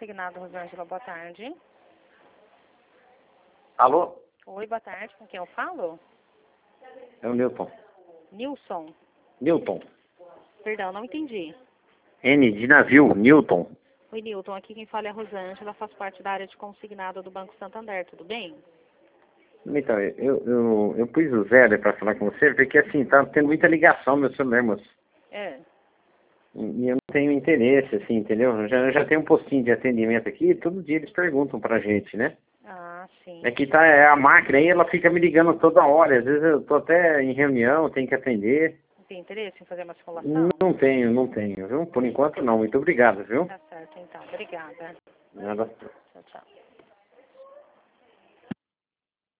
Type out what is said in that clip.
consignado, Rosângela, boa tarde. Alô? Oi, boa tarde, com quem eu falo? É o Newton. Nilson. Newton. Perdão, não entendi. N de navio, Newton. Oi, Nilton, aqui quem fala é a Rosângela, faz parte da área de consignado do Banco Santander, tudo bem? Então, eu pus o Zé para falar com você, porque assim, tá tendo muita ligação no meu celular, moço. É. E eu não tenho interesse, assim, entendeu? Eu já tenho um postinho de atendimento aqui, todo dia eles perguntam pra gente, né? Ah, sim. É que tá a máquina aí, ela fica me ligando toda hora. Às vezes eu tô até em reunião, tenho que atender. Tem interesse em fazer uma simulação? Não tenho, viu? Por enquanto não. Muito obrigado, viu? Tá certo, então. Obrigada. Nada. Tchau, tchau.